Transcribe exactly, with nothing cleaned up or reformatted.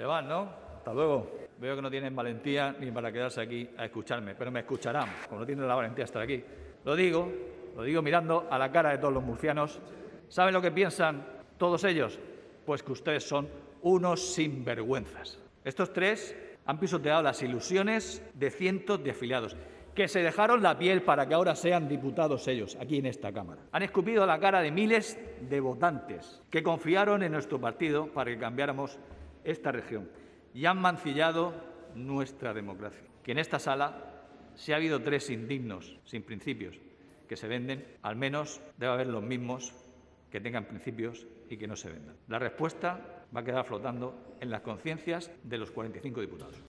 Se van, ¿no? Hasta luego. Veo que no tienen valentía ni para quedarse aquí a escucharme, pero me escucharán, como no tienen la valentía de estar aquí. Lo digo, lo digo mirando a la cara de todos los murcianos. ¿Saben lo que piensan todos ellos? Pues que ustedes son unos sinvergüenzas. Estos tres han pisoteado las ilusiones de cientos de afiliados, que se dejaron la piel para que ahora sean diputados ellos, aquí en esta Cámara. Han escupido la cara de miles de votantes que confiaron en nuestro partido para que cambiáramos esta región y han mancillado nuestra democracia. Que en esta sala, si ha habido tres indignos, sin principios, que se venden, al menos debe haber los mismos que tengan principios y que no se vendan. La respuesta va a quedar flotando en las conciencias de los cuarenta y cinco diputados.